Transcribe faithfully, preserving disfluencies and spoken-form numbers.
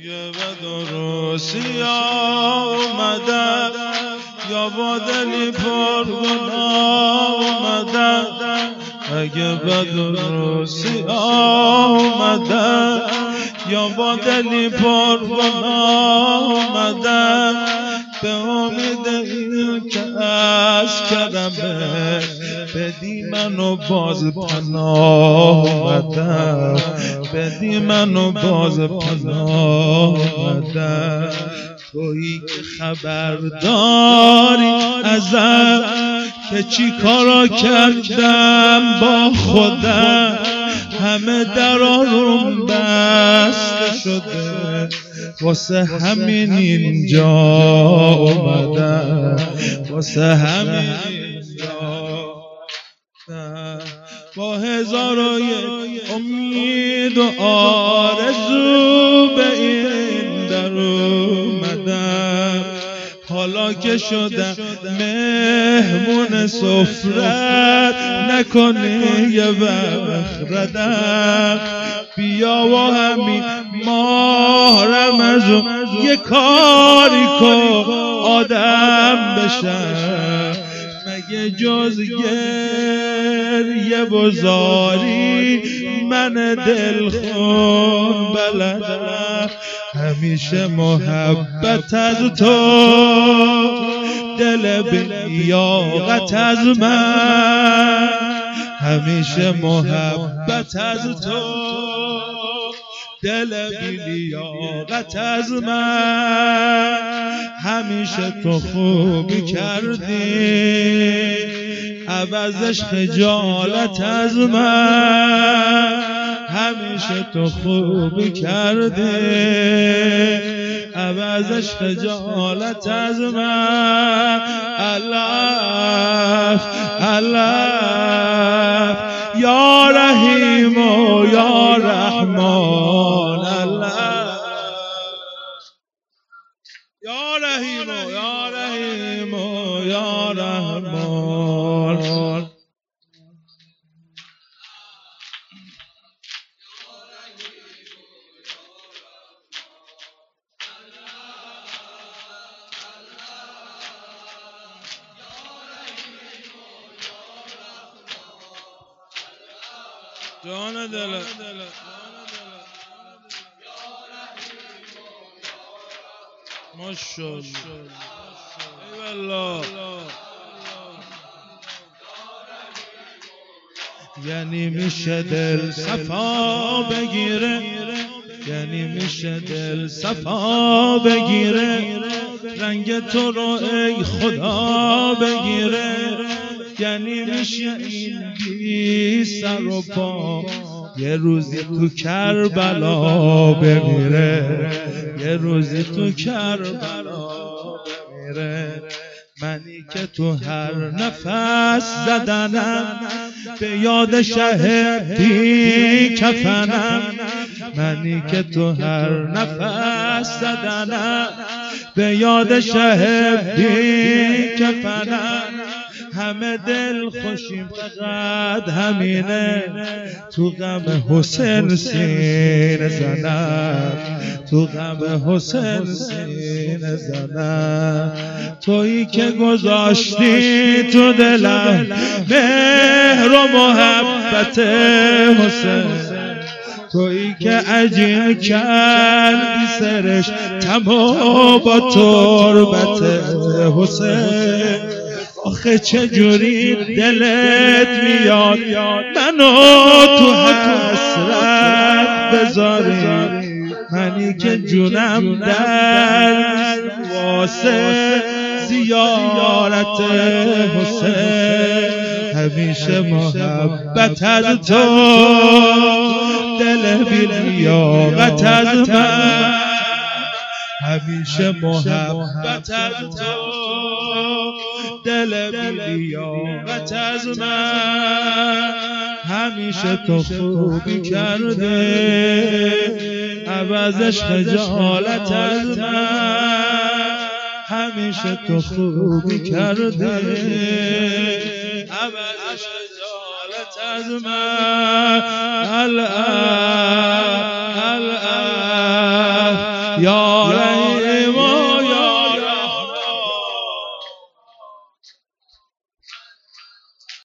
اگه به درستی آمدن یا با دلی پر گناه آمدن، اگه به درستی آمدن یا با دلی پر گناه آمدن، به امید این که از کرمه بدی منو باز پناه آمدن، بدی منو باز پناه آمدن. تویی که خبر داری ازم که چی کارا کردم با خودم، همه درا روم بسته شده واسه همین اینجا اومدم، واسه همین اینجا با هزار و یک امید و آرزو به این در اومدم. حالا که شدم مهمون سفرت نکنی یه وقت ردم، بیا و همین ماه رمضان یه کاری کن آدم بشم. مگه جز گریه بزاری من دلخون بلدم، همیشه محبت از تو دل بیاقت از من، همیشه محبت از تو دل بیاقت از من، همیشه تو خوبی کردی عوضش خجالت از من، همیشه تو خوبی کردی عوضش خجالت از من. الله الله یا رحیم و یا رحمان، الله یا رحیم و یا رحیم و یا رحمان. جان دل ماشاءالله ای والله، یعنی میشه دل صفا بگیره، یعنی میشه دل صفا بگیره، رنگ تو رو ای خدا بگیره، یعنی میشه این بی سر و پا یه روزی تو کربلا بمیره، یه روزی تو کربلا بمیره. منی که تو هر نفس زدنم به یاد شهدی کفنم، منی که تو هر نفس زدنم به یاد شهدی کفنم، همه دل خوشیم فقط همینه، تو غم حسین سینه زنم، تو غم حسین سینه زنم. تویی که گذاشتی تو دلم مهر و محبت حسین، تویی که عجین کردی سرش تمام با تربت حسین. آخه چجوری دلت میاد منو تو حسرت بذاری، منی که جونم در واسه زیارت حسین، همیشه محبت از تو دل بی‌لیاقت از من، همیشه محبت از تو دل بی‌لیاقت از من، همیشه تو خوبی کرده عوضش خجالت از من، همیشه تو خوبی کرده عوضش خجالت از من. الله الله یا رحیم